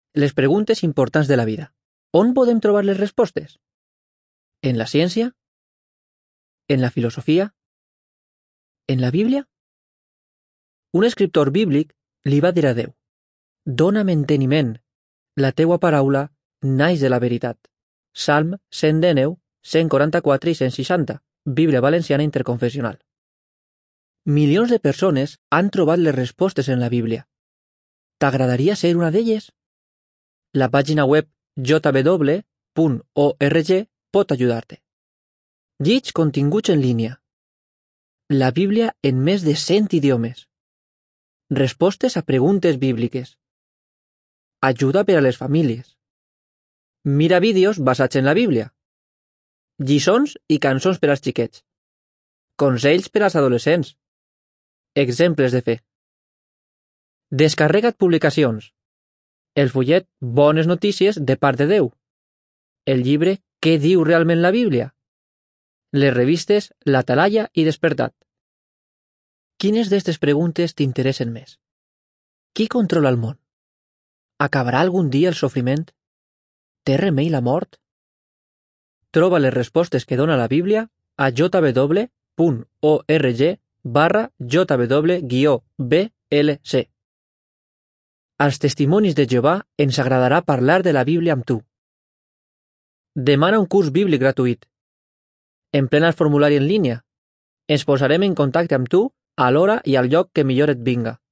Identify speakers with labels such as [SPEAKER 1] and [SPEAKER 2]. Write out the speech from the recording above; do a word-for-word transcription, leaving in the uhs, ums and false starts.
[SPEAKER 1] Les preguntes importants de la vida. On podem trobar les respostes? En la ciència? En la filosofia? En la Bíblia? Un escriptor bíblic li va dir a Déu: «Dóna'm enteniment, la teua paraula naix de la veritat». Salm cent dinou, cent quaranta-quatre i cent seixanta, Bíblia Valenciana Interconfessional. Milions de persones han trobat les respostes en la Bíblia. T'agradaria ser una d'elles? La pàgina web j w w punt org pot ajudar-te. Llits continguts en línia. La Bíblia en més de cent idiomes. Respostes a preguntes bíbliques. Ajuda per a les famílies. Mira vídeos basats en la Bíblia. Lliçons i cançons per als xiquets. Consells per als adolescents. Exemples de fe. Descarrega't publicacions. El fullet Bones notícies de part de Déu. El llibre Què diu realment la Bíblia? Les revistes L'Atalaya i Despertat. Quines d'estes preguntes t'interessen més? Qui controla el món? Acabarà algun dia el sofriment? Té remei la mort? Troba les respostes que dona la Bíblia a j w w punt org barra j w guió b l c. Als Testimonis de Jehovà ens agradarà parlar de la Bíblia amb tu. Demana un curs bíblic gratuït. Emplena el formulari en línia. Ens posarem en contacte amb tu a l'hora i al lloc que millor et vinga.